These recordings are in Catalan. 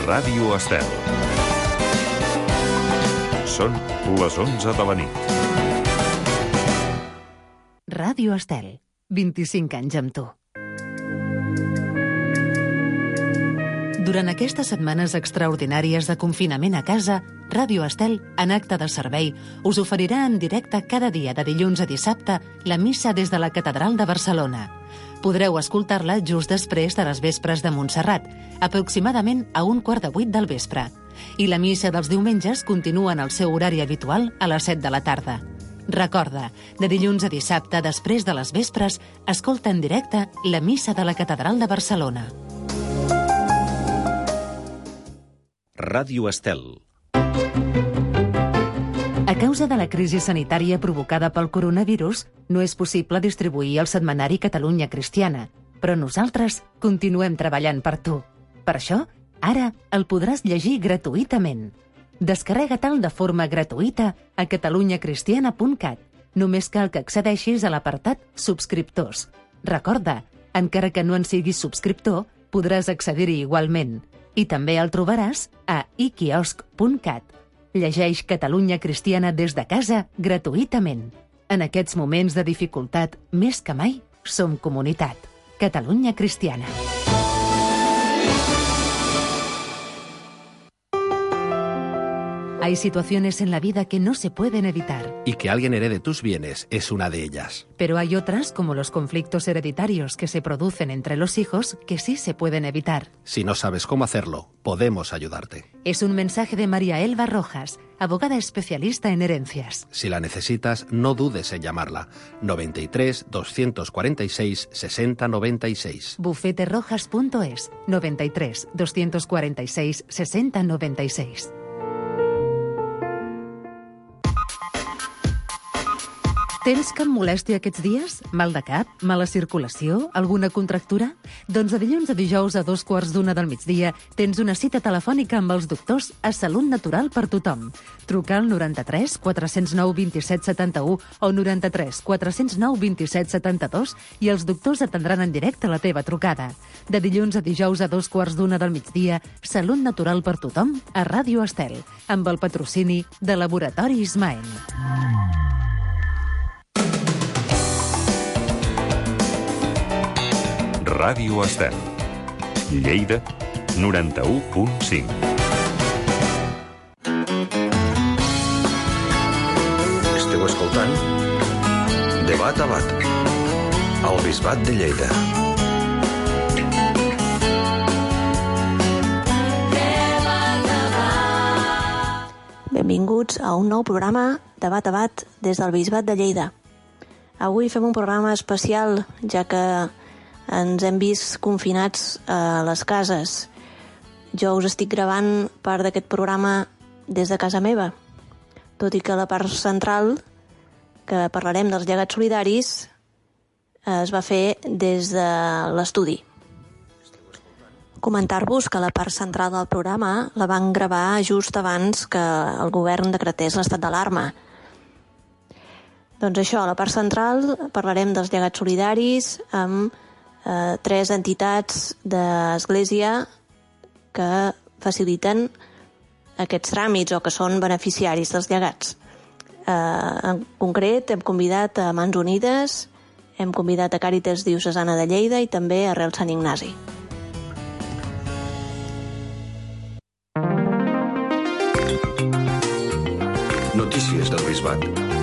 Ràdio Estel. Són les 11 de la nit. Ràdio Estel, 25 anys amb tu. Durant aquestes setmanes extraordinàries de confinament a casa, Ràdio Estel, en acte de servei, us oferirà en directe cada dia de dilluns a dissabte la missa des de la Catedral de Barcelona. Podreu escoltar-la just després de les vespres de Montserrat, aproximadament a 7:15 del vespre. I la missa dels diumenges continua en el seu horari habitual a les 7 de la tarda. Recorda, de dilluns a dissabte, després de les vespres, escolta en directe la missa de la Catedral de Barcelona. Ràdio Estel. A causa de la crisi sanitària provocada pel coronavirus, no és possible distribuir el setmanari Catalunya Cristiana, però nosaltres continuem treballant per tu. Per això, ara el podràs llegir gratuïtament. Descarrega-te'l de forma gratuïta a catalunyacristiana.cat. Només cal que accedeixis a l'apartat Subscriptors. Recorda, encara que no en siguis subscriptor, podràs accedir-hi igualment. I també el trobaràs a iquiosc.cat. Llegeix Catalunya Cristiana des de casa gratuïtament. En aquests moments de dificultat, més que mai, som comunitat. Catalunya Cristiana. Hay situaciones en la vida que no se pueden evitar. Y que alguien herede tus bienes es una de ellas. Pero hay otras, como los conflictos hereditarios que se producen entre los hijos, que sí se pueden evitar. Si no sabes cómo hacerlo, podemos ayudarte. Es un mensaje de María Elba Rojas, abogada especialista en herencias. Si la necesitas, no dudes en llamarla. 93 246 60 96. bufeterojas.es 93 246 60 96. Tens cap molèstia aquests dies? Mal de cap? Mala circulació? Alguna contractura? Doncs de dilluns a dijous a 2:15 del migdia tens una cita telefònica amb els doctors a Salut Natural per tothom. Truca al 93 409 27 71 o 93 409 27 72 i els doctors atendran en directe la teva trucada. De dilluns a dijous a 2:15 del migdia, Salut Natural per tothom a Ràdio Estel, amb el patrocini de Laboratori Ismael. Ràdio Estel. Lleida, 91.5. Esteu escoltant Debat a Bat, al Bisbat de Lleida. Benvinguts a un nou programa Debat a Bat des del Bisbat de Lleida. Avui fem un programa especial, ja que ens hem vist confinats a les cases. Jo us estic gravant part d'aquest programa des de casa meva, tot i que la part central, que parlarem dels llegats solidaris, es va fer des de l'estudi. Comentar-vos que la part central del programa la van gravar just abans que el govern decretés l'estat d'alarma. Doncs això, a la part central parlarem dels llegats solidaris amb 3 entitats d'església que faciliten aquests tràmits o que són beneficiaris dels llegats. En concret, hem convidat a Mans Unides, hem convidat a Càritas Diocesana de Lleida i també a Arrel Sant Ignasi. Notícies del Bisbat.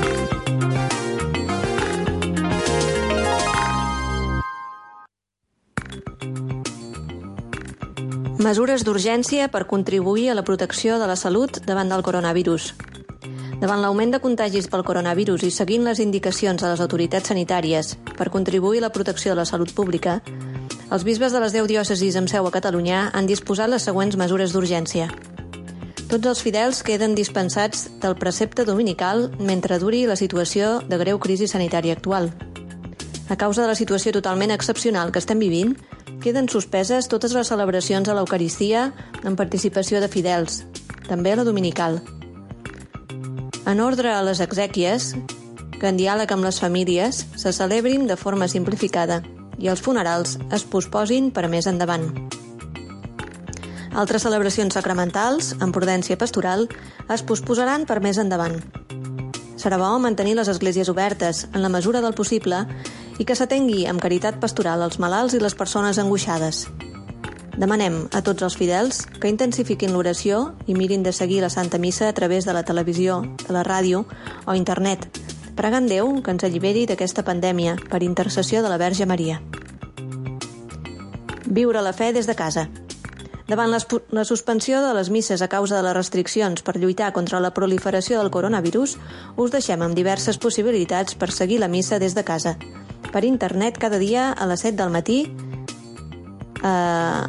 Mesures d'urgència per contribuir a la protecció de la salut davant del coronavirus. Davant l'augment de contagis pel coronavirus i seguint les indicacions de les autoritats sanitàries per contribuir a la protecció de la salut pública, els bisbes de les 10 diòcesis amb seu a Catalunya han disposat les següents mesures d'urgència. Tots els fidels queden dispensats del precepte dominical mentre duri la situació de greu crisi sanitària actual. A causa de la situació totalment excepcional que estem vivint, queden suspeses totes les celebracions a l'Eucaristia en participació de fidels, també a la dominical. En ordre a les exèquies, que en diàleg amb les famílies se celebrin de forma simplificada i els funerals es posposin per a més endavant. Altres celebracions sacramentals, amb prudència pastoral, es posposaran per més endavant. Serà bo mantenir les esglésies obertes, en la mesura del possible, i que s'atengui amb caritat pastoral als malalts i les persones angoixades. Demanem a tots els fidels que intensifiquin l'oració i mirin de seguir la Santa Missa a través de la televisió, de la ràdio o internet, pregant Déu que ens alliberi d'aquesta pandèmia per intercessió de la Verge Maria. Viure la fe des de casa. Davant la suspensió de les misses a causa de les restriccions per lluitar contra la proliferació del coronavirus, us deixem amb diverses possibilitats per seguir la missa des de casa. Per internet cada dia a les 7 del matí a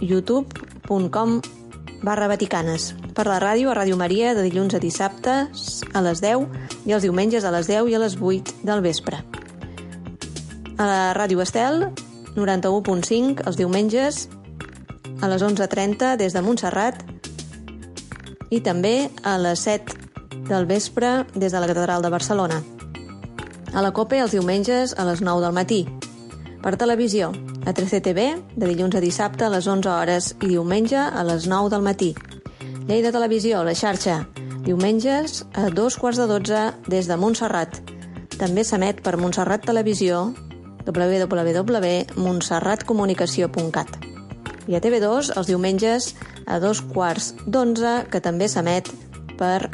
youtube.com/vaticanes. Per la ràdio, a Ràdio Maria, de dilluns a dissabtes a les 10 i els diumenges a les 10 i a les 8 del vespre. A la Ràdio Estel, 91.5, els diumenges a les 11:30 des de Montserrat i també a les 7 del vespre des de la Catedral de Barcelona. A la COPE els diumenges a les 9 del matí. Per televisió, a 13TV, de dilluns a dissabte a les 11 hores i diumenge a les 9 del matí. Lleida Televisió, la xarxa, diumenges a 2:15 des de Montserrat. També s'emet per Montserrat Televisió, www.montserratcomunicació.cat. I a TV2, els diumenges a 2:15, que també s'emet per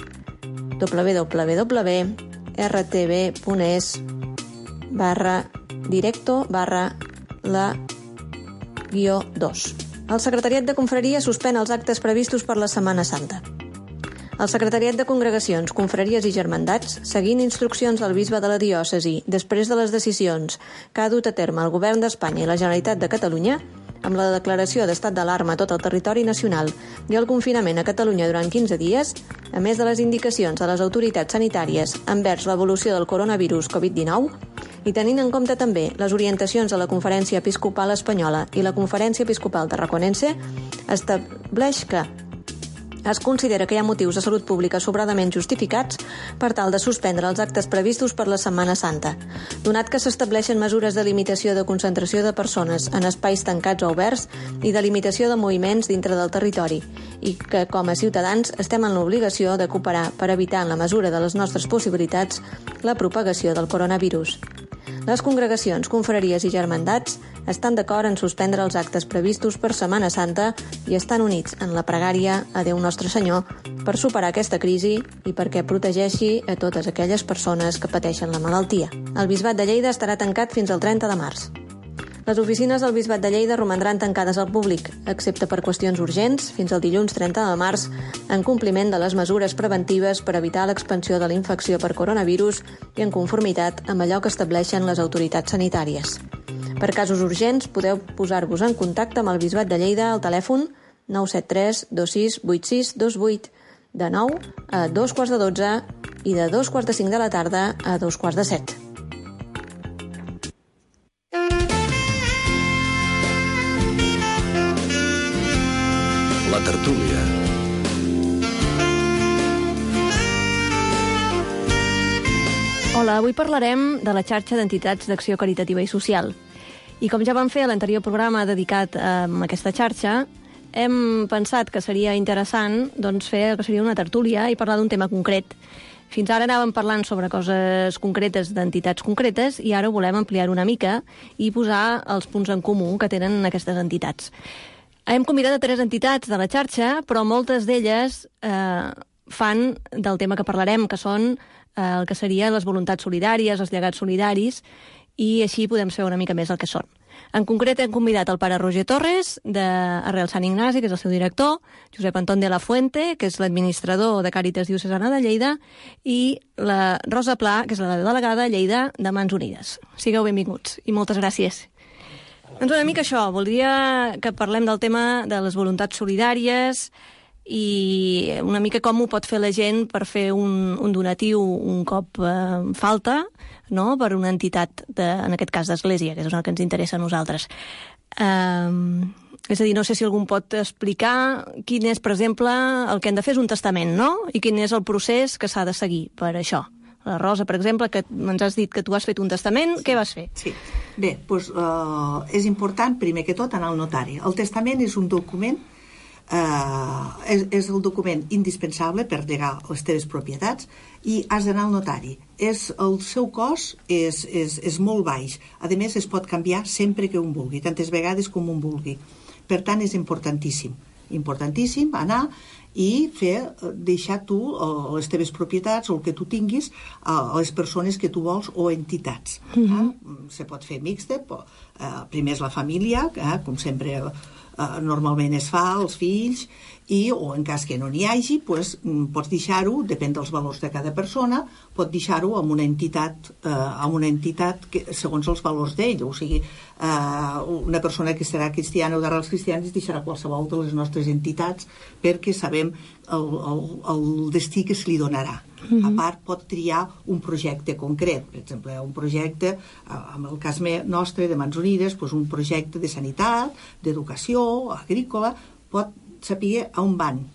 www.rtv.es/directo/la-2. El Secretariat de Confraria suspèn els actes previstos per la Setmana Santa. El Secretariat de Congregacions, Confraries i Germandats, seguint instruccions del bisbe de la diòcesi després de les decisions que ha dut a terme el Govern d'Espanya i la Generalitat de Catalunya, amb la declaració d'estat d'alarma a tot el territori nacional i el confinament a Catalunya durant 15 dies, a més de les indicacions de les autoritats sanitàries envers l'evolució del coronavirus Covid-19, i tenint en compte també les orientacions de la Conferència Episcopal Espanyola i la Conferència Episcopal Tarraconense, estableix que es considera que hi ha motius de salut pública sobradament justificats per tal de suspendre els actes previstos per la Setmana Santa, donat que s'estableixen mesures de limitació de concentració de persones en espais tancats o oberts i de limitació de moviments dintre del territori, i que, com a ciutadans, estem en l'obligació de cooperar per evitar, en la mesura de les nostres possibilitats, la propagació del coronavirus. Les congregacions, confraries i germandats estan d'acord en suspendre els actes previstos per Setmana Santa i estan units en la pregària a Déu Nostre Senyor per superar aquesta crisi i perquè protegeixi a totes aquelles persones que pateixen la malaltia. El Bisbat de Lleida estarà tancat fins al 30 de març. Les oficines del Bisbat de Lleida romandran tancades al públic, excepte per qüestions urgents, fins al dilluns 30 de març, en compliment de les mesures preventives per evitar l'expansió de la infecció per coronavirus i en conformitat amb allò que estableixen les autoritats sanitàries. Per casos urgents, podeu posar-vos en contacte amb el Bisbat de Lleida al telèfon 973 26 86 28, de 9 a 2:15 i de 2:45 de la tarda a 2:15. La tertúlia. Hola, avui parlarem de la xarxa d'entitats d'acció caritativa i social. I com ja vam fer a l'anterior programa dedicat a aquesta xarxa, hem pensat que seria interessant fer el que seria una tertúlia i parlar d'un tema concret. Fins ara anàvem parlant sobre coses concretes d'entitats concretes i ara volem ampliar una mica i posar els punts en comú que tenen aquestes entitats. Hem convidat a 3 entitats de la xarxa, però moltes d'elles fan del tema que parlarem, que són el que serien les voluntats solidàries, els llegats solidaris, i així podem saber una mica més el que són. En concret hem convidat el pare Roger Torres, d'Arrel Sant Ignasi, que és el seu director, Josep Anton de la Fuente, que és l'administrador de Càritas Diocesana de Lleida, i la Rosa Pla, que és la delegada a Lleida de Mans Unides. Sigueu benvinguts i moltes gràcies. Doncs una mica això, voldria que parlem del tema de les voluntats solidàries i una mica com ho pot fer la gent per fer un donatiu un cop falta, no?, per una entitat, en aquest cas d'església, que és el que ens interessa a nosaltres. És a dir, no sé si algú pot explicar quin és, per exemple, el que hem de fer és un testament, no?, i quin és el procés que s'ha de seguir per això. La Rosa, per exemple, que ens has dit que tu has fet un testament, què vas fer? Sí, bé, doncs és important, primer que tot, anar al notari. El testament és un document és el document indispensable per llegar les teves propietats i has d'anar al notari. El seu cost és molt baix. A més, es pot canviar sempre que un vulgui, tantes vegades com un vulgui. Per tant, és importantíssim anar i deixar tu les teves propietats o el que tu tinguis a les persones que tu vols o entitats. Se pot fer mixta, primer és la família, com sempre normalment es fa, els fills, o en cas que no n'hi hagi, pots deixar-ho, depèn dels valors de cada persona, pot deixar-ho amb una entitat segons els valors d'ell. O sigui, una persona que serà cristiana o d'arrels cristianes deixarà qualsevol de les nostres entitats perquè sabem el destí que se li donarà. A part, pot triar un projecte concret. Per exemple, un projecte, en el cas nostre de Mans Unides, un projecte de sanitat, d'educació, agrícola, pot saber a on van.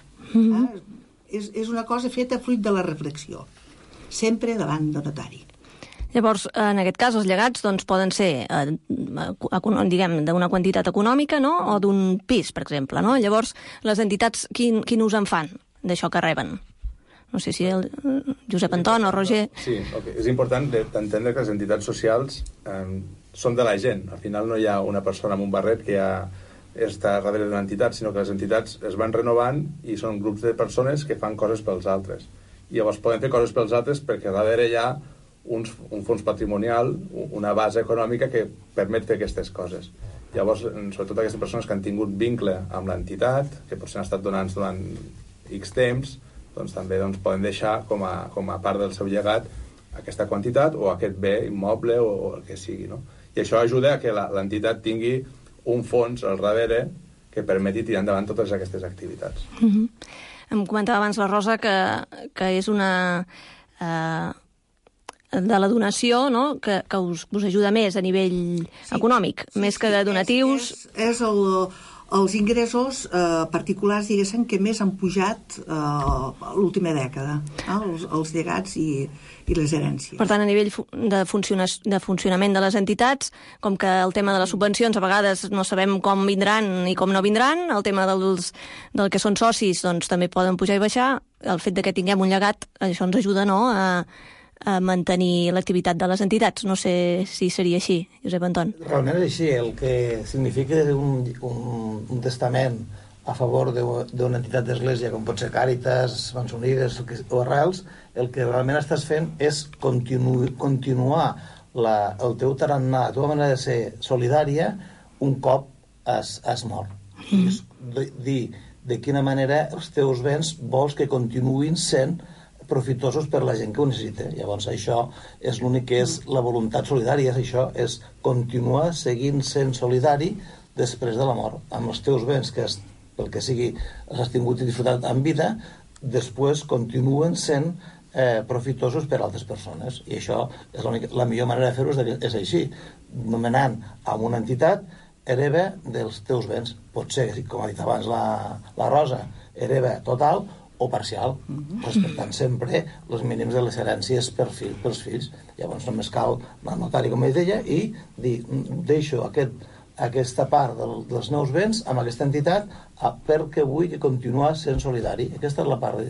És una cosa feta fruit de la reflexió, sempre davant del notari. Llavors, en aquest cas, els llegats poden ser, diguem, d'una quantitat econòmica, no?, o d'un pis, per exemple, no? Llavors, les entitats, quin ús en fan d'això que reben? No sé si el Josep Anton o Roger... Sí, okay. És important d'entendre que les entitats socials són de la gent. Al final no hi ha una persona amb un barret que ja està darrere d'una entitat, sinó que les entitats es van renovant i són grups de persones que fan coses pels altres. I llavors poden fer coses pels altres perquè darrere hi ha un fons patrimonial, una base econòmica que permet fer aquestes coses. Llavors, sobretot aquestes persones que han tingut vincle amb l'entitat, que potser han estat donants durant X temps, doncs també poden deixar com a part del seu llegat aquesta quantitat o aquest bé immoble o el que sigui, no? I això ajuda a que l'entitat tingui un fons al darrere que permeti tirar endavant totes aquestes activitats. Em comentava abans la Rosa que és una... de la donació, no?, que us ajuda més a nivell econòmic, més que de donatius... És els ingressos particulars, diguéssim, que més han pujat l'última dècada, els llegats i les herències. Per tant, a nivell de funcionament de les entitats, com que el tema de les subvencions a vegades no sabem com vindran i com no vindran, el tema del que són socis doncs també poden pujar i baixar, el fet de que tinguem un llegat, això ens ajuda, no?, a mantenir l'activitat de les entitats. No sé si seria així, Josep Anton. Realment és així. El que significa un testament a favor d'una entitat d'església, com pot ser Càritas, Mans Unides o Arrels, el que realment estàs fent és continuar el teu tarannà, la teva manera de ser solidària, un cop has mort. És dir de quina manera els teus béns vols que continuïn sent profitosos per la gent que ho necessita. Llavors això és l'únic que és la voluntat solidària, és continuar seguint sent solidari després de la mort, amb els teus béns que pel que sigui els has tingut i disfrutat en vida, després continuen sent profitosos per a altres persones, i això és la millor manera de fer-ho és així, nomenant a una entitat hereva dels teus béns. Pot ser, com ha dit abans la Rosa, hereva total o parcial, respectant sempre els mínims de les herències pels fills. Llavors només cal anar al notari, com ell deia, i dir, deixo aquesta part dels meus béns amb aquesta entitat perquè vull continuar sent solidari. Aquesta és la part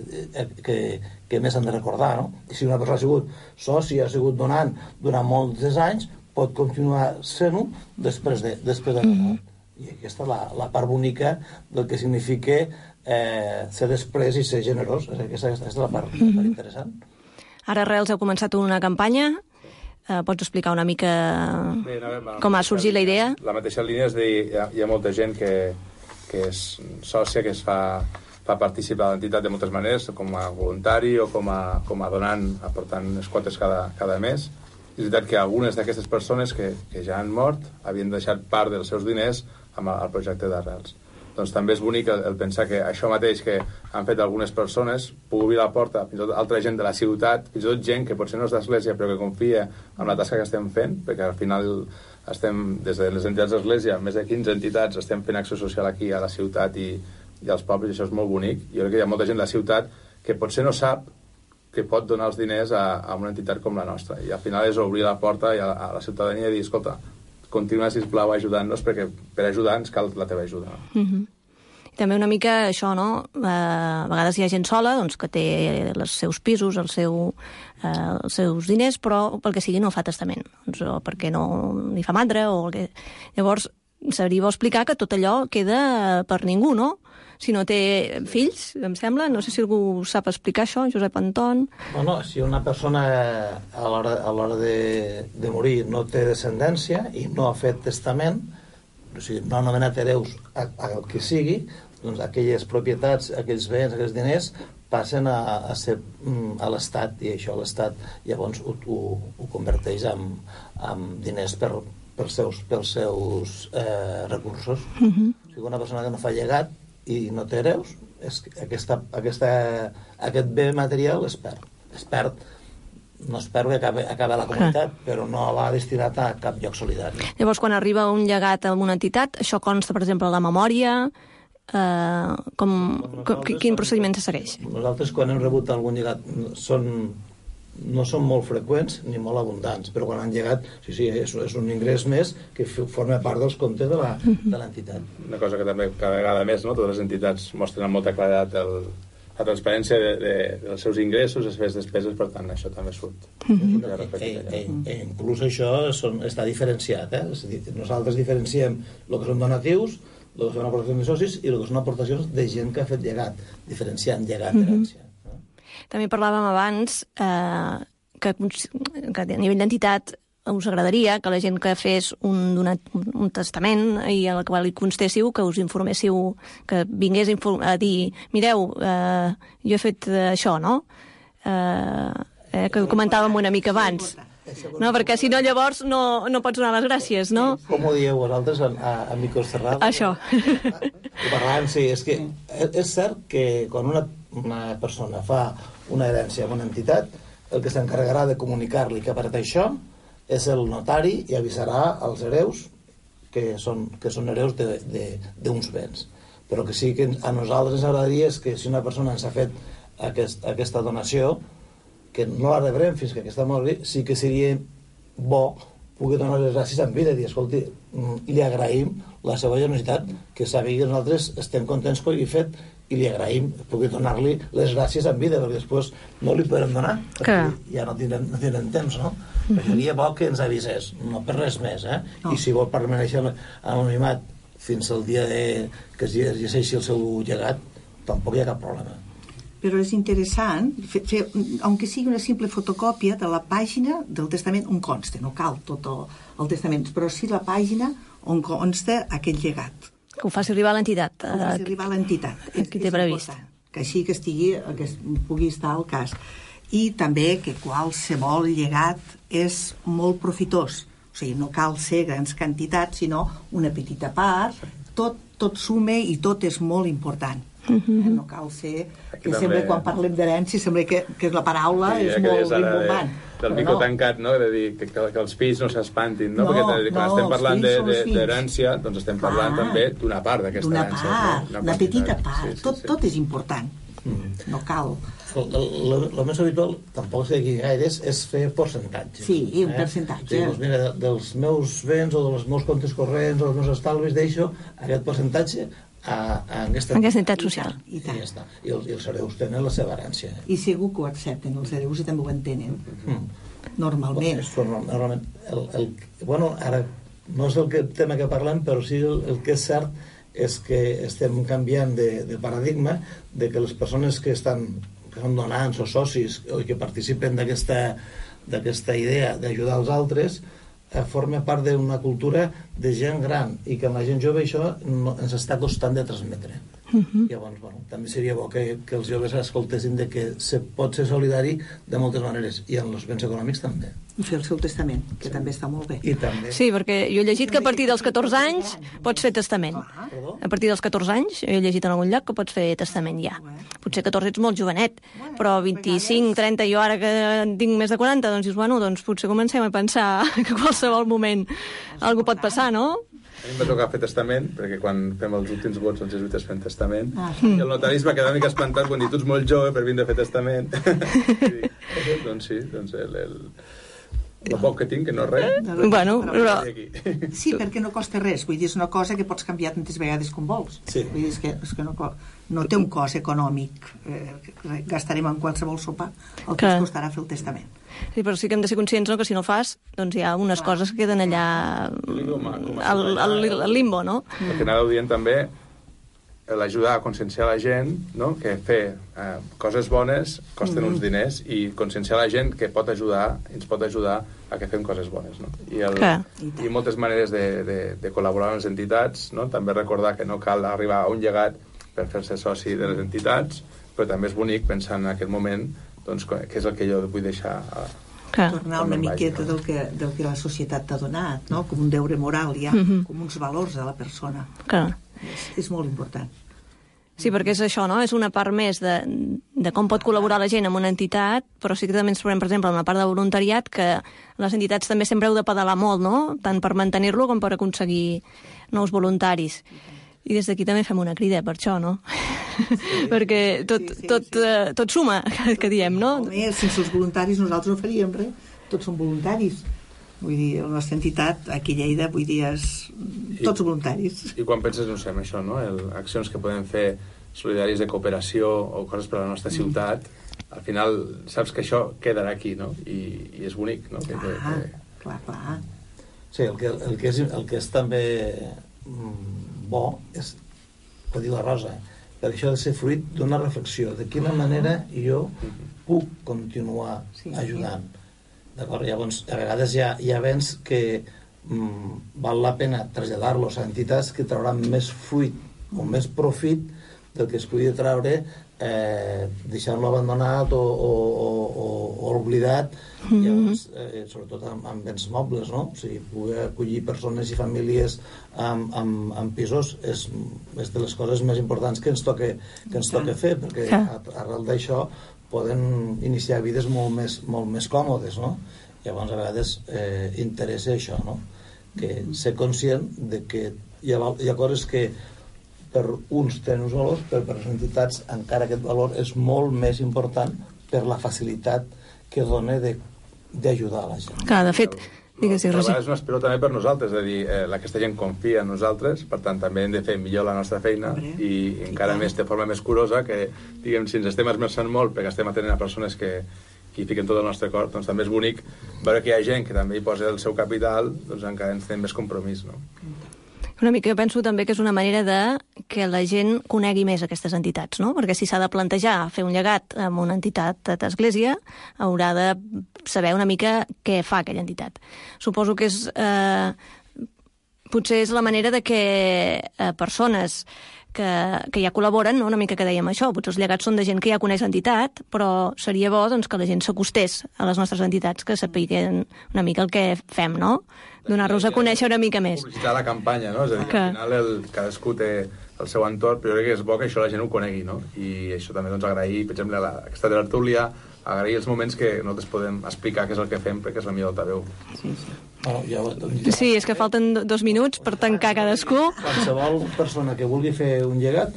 que més han de recordar, no? I si una persona ha sigut soci, ha sigut donant durant molts anys, pot continuar sent-ho després de la mort. I aquesta és la part bonica del que significa ser després i ser generós. Aquesta és la part interessant. Ara, Arrels, heu començat una campanya. Pots explicar una mica com ha sorgit la idea? La mateixa línia és dir, hi ha molta gent que és sòcia, que es fa participar a l'entitat de moltes maneres, com a voluntari o com a donant, aportant unes quotes cada mes. És veritat que algunes d'aquestes persones que ja han mort havien deixat part dels seus diners amb el projecte d'Arrels. Doncs també és bonic el pensar que això mateix que han fet algunes persones pugui obrir la porta, fins i tot altra gent de la ciutat, fins i tot gent que potser no és d'església però que confia en la tasca que estem fent, perquè al final estem, des de les entitats d'església, més de 15 entitats, estem fent acció social aquí a la ciutat i als pobles, i això és molt bonic. Jo crec que hi ha molta gent de la ciutat que potser no sap que pot donar els diners a una entitat com la nostra, i al final és obrir la porta a la ciutadania i dir, escolta, continua, sisplau, ajudant-nos, perquè per ajudar ens cal la teva ajuda. També una mica això, no? A vegades hi ha gent sola doncs, que té els seus pisos, els seus diners, però pel que sigui no fa testament, doncs, o perquè no li fa mandra, o que... Llavors, seria bo explicar que tot allò queda per ningú, no? Si no té fills, em sembla, no sé si algú sap explicar això, Josep Anton... Bueno, si una persona a l'hora de morir no té descendència i no ha fet testament, o sigui, no ha anomenat hereus al que sigui, doncs aquelles propietats, aquells béns, aquells diners passen a ser a l'Estat, i això l'Estat llavors ho converteix en diners pels seus recursos. O sigui, una persona que no fa llegat i no té hereus, aquest bé material es perd. No es perd que acabi a la comunitat, però no va destinat a cap lloc solidari. Llavors, quan arriba un llegat a una entitat, això consta, per exemple, a la memòria... quin procediment se segueix? Nosaltres, quan hem rebut algun llegat, no són molt freqüents ni molt abundants, però quan han llegat, sí, és un ingrés més que forma part dels comptes de l'entitat. Una cosa que també cada vegada més, no? Totes les entitats mostren amb molta claredat la transparència dels seus ingressos, les seves despeses, per tant, això també surt. Inclús això està diferenciat. Nosaltres diferenciem el que són donatius, el que són aportacions de socis i el que són aportacions de gent que ha fet llegat, diferenciant llegat i herència. També parlàvem abans que a nivell d'entitat us agradaria que la gent que fes un testament i a la qual hi constéssiu, que us informéssiu, que vingués a dir, mireu, jo he fet això, no? Que ho comentàvem una mica abans. No, perquè si no llavors no pots donar les gràcies, no? Com ho dieu vosaltres, a micros cerrats? Això. Parlant, sí, és que és cert que quan una persona fa una herència a una entitat, el que s'encarregarà de comunicar-li que per això és el notari i avisarà als hereus que són hereus d'uns béns. Però que sí que a nosaltres ens agradaria és que si una persona ens ha fet aquesta donació, que no la rebrem fins que aquesta mori, sí que seria bo poder donar les gràcies en vida, dir, escolti, li agraïm la seva generositat, que sàpiga que nosaltres estem contents que ho hagi fet i li agraïm poder donar-li les gràcies en vida, perquè després no li podrem donar, perquè ja no tindrem temps, no? Però seria bo que ens avisés, no per res més, i si vol permanèixer anonimat fins al dia que es llegeixi el seu llegat, tampoc hi ha cap problema. Però és interessant fer, aunque sigui una simple fotocòpia de la pàgina del testament on consta, no cal tot el testament, però sí la pàgina on consta aquell llegat. Que ho faci arribar a l'entitat. Que ho faci arribar a l'entitat. Que té previst. Que així que pugui estar al cas. I també que qualsevol llegat és molt profitós. O sigui, no cal ser grans quantitats, sinó una petita part. Tot sume i tot és molt important. No cal ser... Que sempre quan parlem d'herència sembla que la paraula és molt rimbombant. Del mico tancat, no? De dir que els fills no s'espantin, no? Perquè quan estem parlant d'herència, doncs estem parlant també d'una part d'aquesta herència. D'una part, una petita part. Tot és important. No cal... El més habitual, tampoc sé aquí gaire, és fer percentatges. Sí, un percentatge. Doncs mira, dels meus béns o dels meus comptes corrents o dels meus estalvis deixo aquest percentatge a aquesta entitat social. I ja està. I els hereus tenen la seva herència. I segur que ho accepten, els hereus i també ho entenen. Normalment. Normalment. Bueno, ara no és el tema que parlem, però sí el que és cert és que estem canviant de paradigma, de que les persones que són donants o socis o que participen d'aquesta idea d'ajudar els altres forma part d'una cultura de gent gran i que amb la gent jove això ens està costant de transmetre. Llavors, també seria bo que els joves escoltessin de que se pot ser solidari de moltes maneres i en els béns econòmics també. I fer el seu testament, que també està molt bé. I també... Sí, perquè jo he llegit que a partir dels 14 anys pots fer testament. A partir dels 14 anys, he llegit en algun lloc que pots fer testament ja. Potser 14 ets molt jovenet, però 25, 30, jo ara que en tinc més de 40, doncs dius, bueno, doncs potser comencem a pensar que a qualsevol moment algú pot passar, no? A mi em va tocar fer testament, perquè quan fem els últims vots els jesuïtes fem testament, i el notari es va quedar una mica espantat quan diu, tu ets molt jove per vindre a fer testament. Doncs sí, doncs el poc que tinc, que no és res. Bueno, però... Sí, perquè no costa res, vull dir, és una cosa que pots canviar tantes vegades com vols. Sí. Vull dir, és que no té un cost econòmic. Gastarem en qualsevol sopar el que ens costarà fer el testament. Sí, però sí que hem de ser conscients, no?, que si no fas, doncs hi ha unes coses que queden allà al limbo, no? El que anàveu dient també, l'ajudar a conscienciar la gent, no?, que fer coses bones costen uns diners, i conscienciar la gent que ens pot ajudar a que fem coses bones, no? I moltes maneres de col·laborar amb les entitats, no? També recordar que no cal arribar a un llegat per fer-se soci de les entitats, però també és bonic pensar en aquest moment, doncs, què és el que jo vull deixar tornar una miqueta del que la societat t'ha donat, no? Com un deure moral ja, com uns valors de la persona. És molt important. Sí, perquè és això, no? És una part més de com pot col·laborar la gent amb una entitat, però sí que també ens trobem, per exemple, en la part de voluntariat, que les entitats també sempre heu de pedalar molt, no? Tant per mantenir-lo com per aconseguir nous voluntaris. I des d'aquí també fem una crida per això, no? Perquè tot suma, que diem, no? Home, sense els voluntaris nosaltres no faríem res. Tots són voluntaris. Vull dir, la nostra entitat, aquí a Lleida, vull dir, tots voluntaris. I quan penses, no sé, en això, no? Accions que podem fer solidàries de cooperació o coses per a la nostra ciutat, al final saps que això quedarà aquí, no? I és bonic, no? Clar. Sí, el que és també bo és, per dir la Rosa, per això ha de ser fruit d'una reflexió de quina manera jo puc continuar ajudant. D'acord? Llavors, a vegades hi ha béns que val la pena traslladar-los a entitats que trauran més fruit o més profit del que es podia traure deixant-lo abandonat o oblidat, llavors, sobretot amb béns mobles, no? O sigui, poder acollir persones i famílies amb pisos és de les coses més importants que ens toca fer, perquè arrel d'això poden iniciar vides molt més còmodes, no? Llavors, a vegades interessa això, no? Que ser conscient de que hi ha coses que per uns tenen uns valors, però per les entitats encara aquest valor és molt més important per la facilitat que dona d'ajudar a la gent. Clar, de fet, digues-hi, Roger. És una espero també per nosaltres, és a dir, aquesta gent confia en nosaltres, per tant també hem de fer millor la nostra feina i encara més de forma més curosa, que diguem, si ens estem esmerçant molt perquè estem atenent a persones que hi fiquen tot el nostre cor, doncs també és bonic veure que hi ha gent que també hi posa el seu capital, doncs encara ens tenim més compromís, no? Una mica jo penso també que és una manera de que la gent conegui més aquestes entitats, no? Perquè si s'ha de plantejar fer un llegat amb una entitat d'església, haurà de saber una mica què fa aquella entitat. Suposo que és... potser és la manera de que persones que ja col·laboren, no? Una mica que dèiem això, potser els llegats són de gent que ja coneix l'entitat, però seria bo doncs, que la gent s'acostés a les nostres entitats, que sapiguen una mica el que fem, no? Donar-los a conèixer una mica més. Publicitar la campanya, no? És a dir, al final cadascú té el seu entorn, però jo crec que és bo que això la gent ho conegui, no? I això també, doncs, agrair, per exemple, aquesta tertúlia, agrair els moments que nosaltres podem explicar què és el que fem, perquè és la millor altaveu. Sí, és que falten 2 minuts per tancar cadascú. Qualsevol persona que vulgui fer un llegat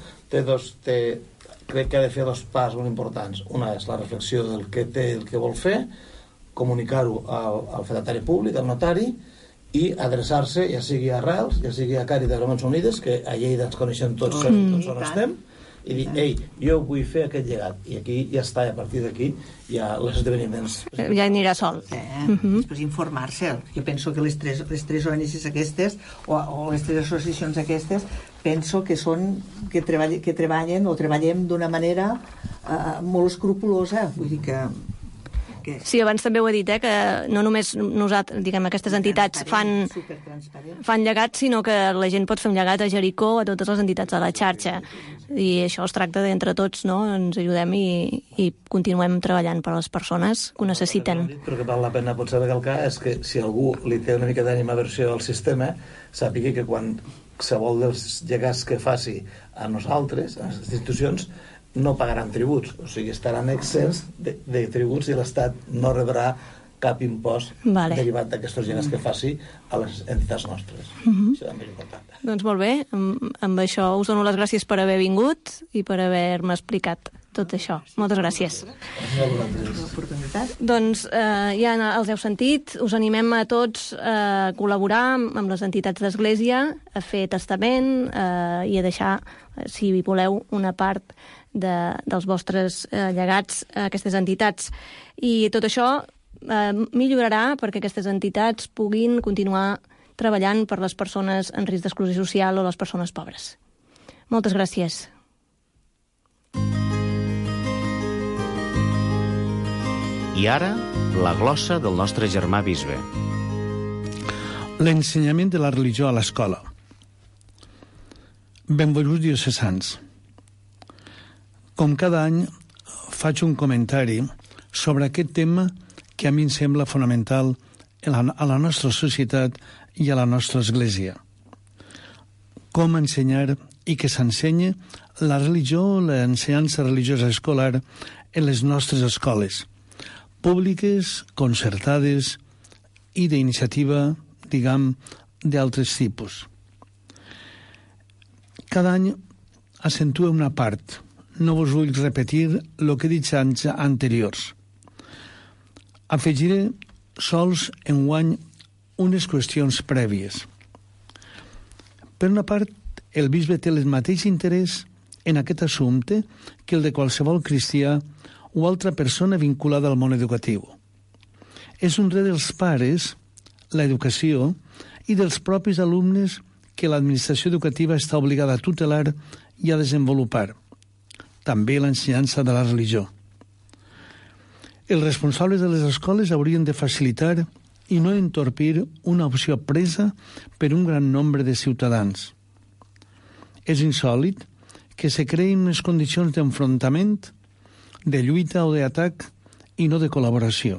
crec que ha de fer 2 parts molt importants. Una és la reflexió del que té, el que vol fer, comunicar-ho al fedatari públic, al notari, i adreçar-se, ja sigui a Arrels, ja sigui a Càritas Nacions Unides, que a Lleida ens coneixem tots on estem, i dir, ei, jo vull fer aquest llegat. I aquí ja està, i a partir d'aquí hi ha els esdeveniments. Ja anirà sol. Després informar-se. Jo penso que les tres ONGs aquestes, o les 3 associacions aquestes, penso que treballen o treballem d'una manera molt escrupulosa. Vull dir que... Sí, abans també ho he dit, que no només nosaltres, diguem, aquestes entitats fan llegats, sinó que la gent pot fer un llegat a Jericó, a totes les entitats de la xarxa. I això es tracta d'entre tots, no? Ens ajudem i continuem treballant per a les persones que ho necessiten. Però que val la pena potser recalcar és que si algú li té una mica d'animaversió al sistema, sàpiga que quan qualsevol dels llegats que faci a nosaltres, a les institucions, no pagaran tributs, o sigui, estaran exempts de tributs i l'Estat no rebrà cap impost derivat d'aquestos llegats que faci a les entitats nostres. Això també és important. Doncs molt bé, amb això us dono les gràcies per haver vingut i per haver-me explicat tot això. Moltes gràcies. Doncs ja els heu sentit, us animem a tots a col·laborar amb les entitats d'Església, a fer testament i a deixar, si voleu, una part dels vostres llegats a aquestes entitats. I tot això millorarà perquè aquestes entitats puguin continuar treballant per les persones en risc d'exclusió social o les persones pobres. Moltes gràcies. I ara, la glossa del nostre germà bisbe. L'ensenyament de la religió a l'escola. Benvolguts diocesans. Com cada any, faig un comentari sobre aquest tema que a mi em sembla fonamental a la nostra societat i a la nostra església. Com ensenyar i que s'ensenyi la religió, l'ensenyança religiosa escolar en les nostres escoles, públiques, concertades i d'iniciativa, diguem, d'altres tipus. Cada any accentua una part. No vos vull repetir el que he dit anys anteriors. Afegiré sols enguany unes qüestions prèvies. Per una part, el bisbe té el mateix interès en aquest assumpte que el de qualsevol cristià o altra persona vinculada al món educatiu. És un dret dels pares, l'educació, i dels propis alumnes que l'administració educativa està obligada a tutelar i a desenvolupar. També l'ensenyança de la religió. Els responsables de les escoles haurien de facilitar i no entorpir una opció presa per un gran nombre de ciutadans. És insòlit que se creïn unes condicions d'enfrontament, de lluita o d'atac i no de col·laboració.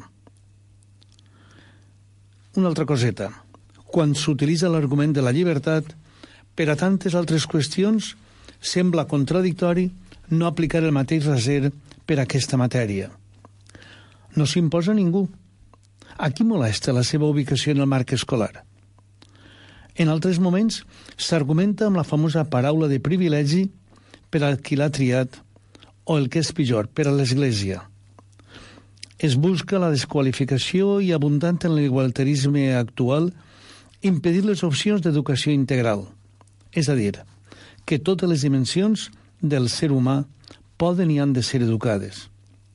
Una altra coseta. Quan s'utilitza l'argument de la llibertat, per a tantes altres qüestions, sembla contradictori no aplicar el mateix raser per a aquesta matèria. No s'imposa ningú. A qui molesta la seva ubicació en el marc escolar? En altres moments s'argumenta amb la famosa paraula de privilegi per a qui l'ha triat o, el que és pitjor, per a l'Església. Es busca la desqualificació i, abundant en l'igualitarisme actual, impedir les opcions d'educació integral. És a dir, que totes les dimensions del ser humà poden i han de ser educades.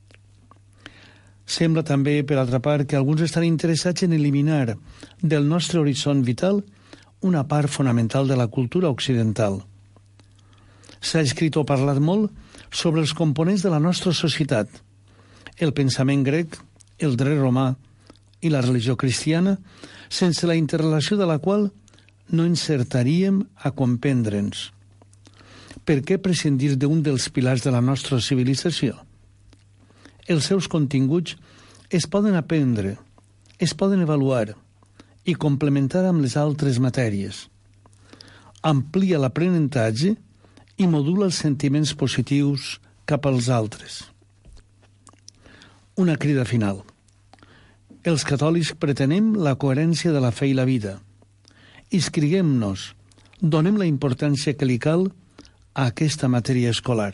Sembla també, per altra part, que alguns estan interessats en eliminar del nostre horitzó vital una part fonamental de la cultura occidental. S'ha escrit o parlat molt sobre els components de la nostra societat, el pensament grec, el dret romà i la religió cristiana, sense la interrelació de la qual no encertaríem a comprendre'ns. Per què prescindir d'un dels pilars de la nostra civilització? Els seus continguts es poden aprendre, es poden avaluar i complementar amb les altres matèries. Amplia l'aprenentatge i modula els sentiments positius cap als altres. Una crida final. Els catòlics pretenem la coherència de la fe i la vida. Inscriguem-nos, donem la importància que li cal a aquesta matèria escolar.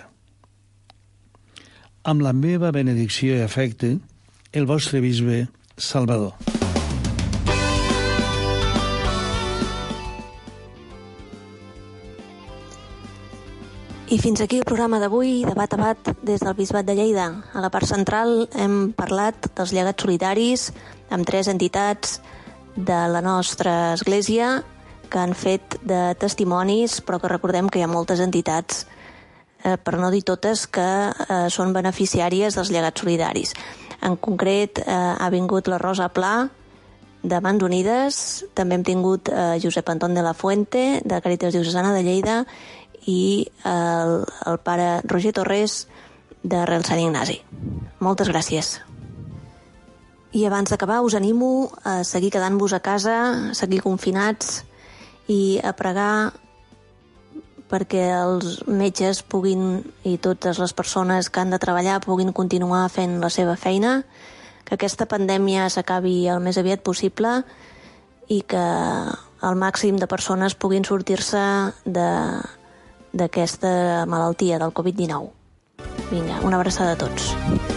Amb la meva benedicció i afecte, el vostre bisbe Salvador. I fins aquí el programa d'avui, Debat a Bat, des del Bisbat de Lleida. A la part central hem parlat dels llegats solidaris amb 3 entitats de la nostra església que han fet de testimonis, però que recordem que hi ha moltes entitats, per no dir totes, que són beneficiàries dels llegats solidaris. En concret, ha vingut la Rosa Pla, de Mans Unides, també hem tingut Josep Anton de la Fuente, de Càritas Diocesana de Lleida, i el pare Roger Torres, d'Arrel Sant Ignasi. Moltes gràcies. I abans d'acabar us animo a seguir quedant-vos a casa, a seguir confinats i a pregar perquè els metges puguin, i totes les persones que han de treballar, puguin continuar fent la seva feina, que aquesta pandèmia s'acabi el més aviat possible i que el màxim de persones puguin sortir-se d'aquesta malaltia, del Covid-19. Vinga, una abraçada a tots.